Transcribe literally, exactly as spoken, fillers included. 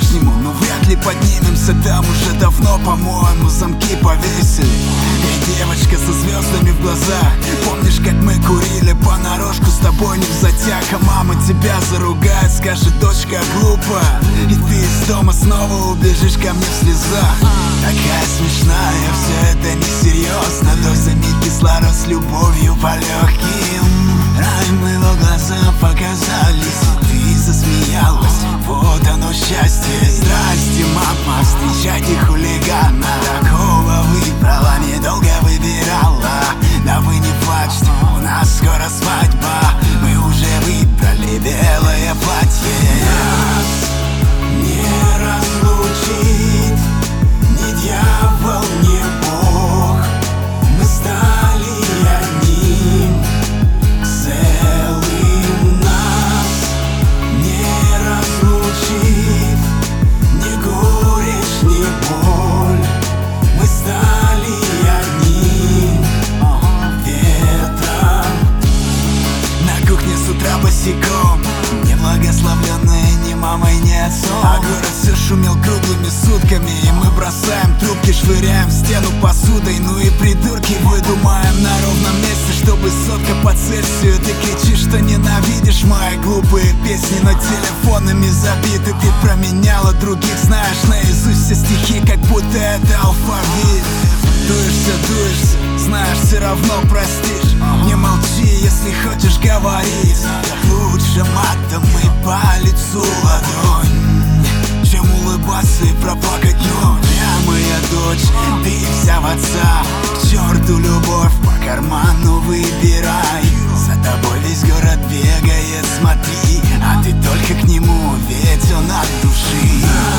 по-прежнему, но вряд ли поднимемся. Там уже давно, по-моему, замки повесили. Эй, девочка со звездами в глазах, помнишь, как мы курили понарошку с тобой не в затяг? А мама тебя заругает, скажет: дочка, глупо. И ты из дома снова убежишь ко мне в слезах. Такая смешная, все это несерьезно. Дозами кислород с любовью по легким. Рай мы в глаза показались, и ты засмеялась. Вот оно счастье. Здрасте, мама, встречайте хулигана. Такого выбрала, недолго выбирала. Да вы не плачьте, у нас скоро свадьба. Мы уже выбрали белое платье. Нас не разлучит ни дьявол, ни Бог. Мы стали одним целым. Нас не разлучит ни горечь, ни боль. Мы стали одним ветром. На кухне с утра босиком, не благословленная ни мамой, ни отцом. А город все шумел круглыми сутками, и мы бросаем трубки, швыряем в стену посудой. Ну и придурки выдумаем на ровном месте, чтобы сотка по Цельсию. Ты кричишь, что ненавидишь мои глупые песни, но телефонами забиты. Ты променяла других, знаешь наизусть все стихи, как будто это алфавит. Дуешься, дуешься, знаешь, все равно простишь. Не молчи, если хочешь говорить. Лучше матом и по лицу ладонь, чем улыбаться и проплакать ночь. Я моя дочь, ты вся в отца. К черту любовь, по карману выбирай. За тобой весь город бегает, смотри, а ты только к нему, ведь он от души.